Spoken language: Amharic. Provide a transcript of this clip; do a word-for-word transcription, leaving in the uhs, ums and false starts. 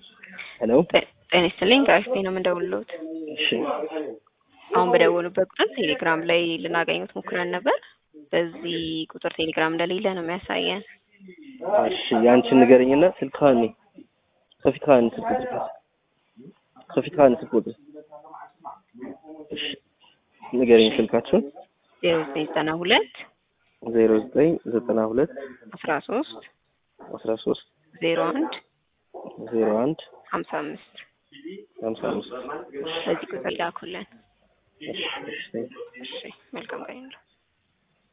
ሄሎ ጤና ይስጥልኝ ጋሽ ነው የምደውልልዎት። እሺ አሁን በደወሉበት ቁጥር ቴሌግራም ላይ ልናገኙት ሞክረን ነበር። በዚህ ቁጥር ቴሌግራም እንደሌለ ነው የሚያሳየን። እሺ ያንቺን ንገረኝና ስልካን ከፊትካን ስልክ ቁጥር ከፊትካን ስልክ ቁጥር እሺ ንገረኝ ስልካችሁን ዜሮ ዘጠኝ ዘጠና ሁለት ዜሮ ዘጠኝ ዘጠና ሁለት አስራ ሶስት አስራ ሶስት ዜሮ አንድ ዜሮ አንድ ሀምሳ አምስት ሀምሳ አምስት በዚህ ቁጥር ላኩልን። እሺ እሺ መልካም ቀን።